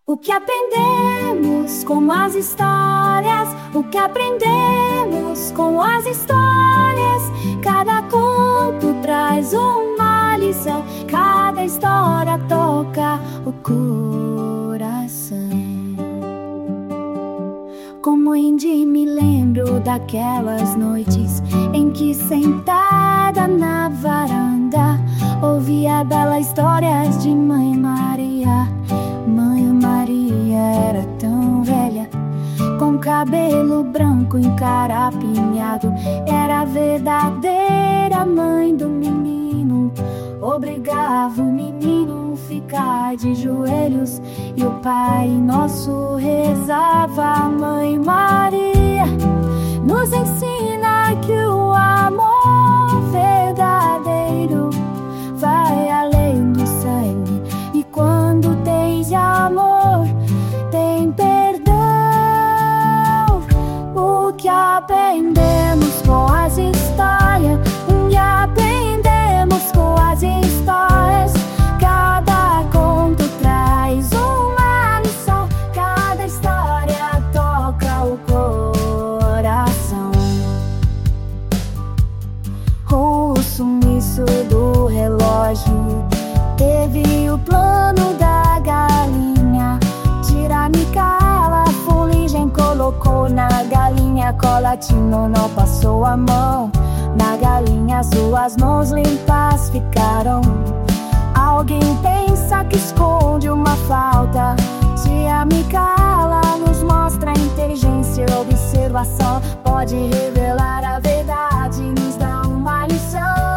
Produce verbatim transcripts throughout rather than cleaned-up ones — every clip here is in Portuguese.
O que aprendemos com as histórias? O que aprendemos com as histórias? Cada conto traz uma lição, cada história toca o coração. Como Indy me lembro daquelas noites em que, sentada na varanda, ouvia belas histórias de Mãe Maria. Mãe Maria era tão velha, com cabelo branco encarapinhado. Era a verdadeira mãe do menino. Obrigava o menino a ficar de joelhos, e o Pai Nosso rezava. Mãe Maria nos ensina que o amor verdadeiro vai além do sangue, e quando tens amor, tem perdão. O que aprendemos com as histórias? O que aprendemos com as histórias? Cada conto traz uma lição, cada história toca o coração. Com o sumiço do relógio, teve o plano da galinha. Tira Micaela, a fuligem colocou na galinha. Colatino não passou a mão na galinha, suas mãos limpas ficaram. Alguém pensa que esconde uma falta? Tia Micaela nos mostra a inteligência e observação. Pode revelar a verdade, nos dá uma lição.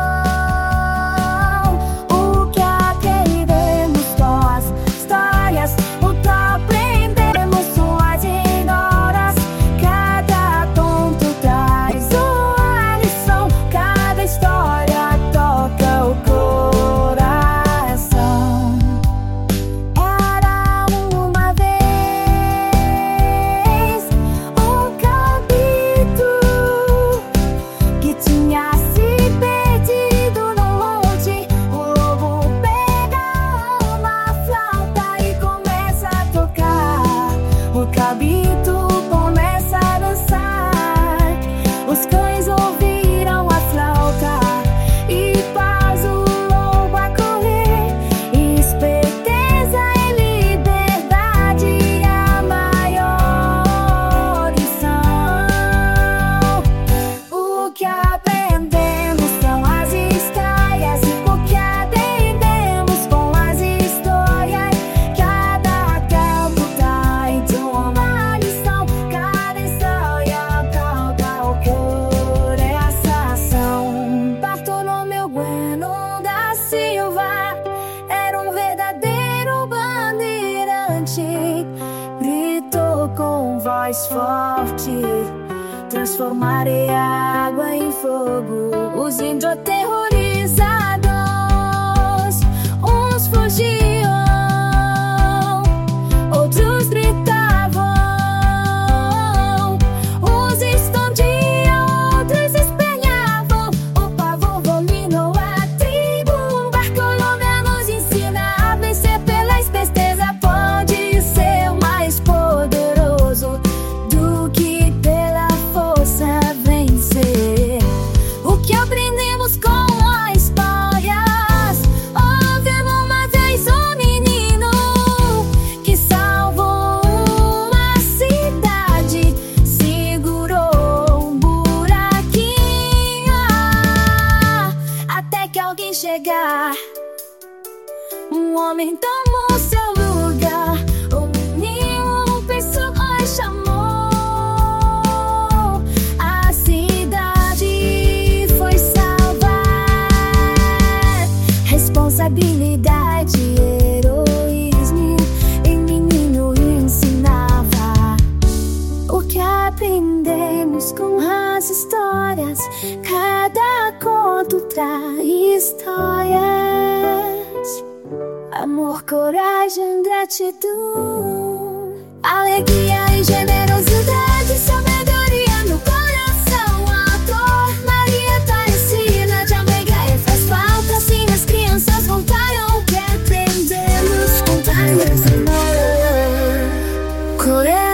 O que aprendemos com as histórias? O que aprendemos com as histórias? Cada conto traz uma lição, cada história toca o coração. Era uma vez um cabrito que tinha se perdido no monte. O lobo pega uma flauta e começa a tocar. O cabrito começa a dançar. Os cães ouviram a flauta e faz o lobo a correr. Esperteza e liberdade, a maior lição. O que aprendemos com as histórias? O que aprendemos com as histórias? Cada campo traz uma lição, cada história toca o coração. Bartolomeu Bueno da Silva era um verdadeiro bandeirante. Gritou com voz forte: transformarei a água em fogo. Os índios aterrorizados, uns fugiam, outros gritavam, uns escondiam, outros espelhavam. O pavor dominou a tribo. Bartolomeu nos ensina a vencer pela esperteza. Pode ser mais poderoso do que pela força vencer. O que aprendemos com as histórias? Houve uma vez um menino que salvou uma cidade, segurou um buraquinho até que alguém chegar. Um homem tomou seu lugar. O menino pensou e chamou. A cidade foi salvar. Responsabilidade, heroísmo, e menino ensinava. O que aprendemos com as histórias? Cada conto traz histórias. Amor, coragem, gratidão, alegria e generosidade, sabedoria no coração. A dor, Maria Tarecina de Almeida, faz falta assim as crianças voltaram. O que aprendemos com as histórias? これ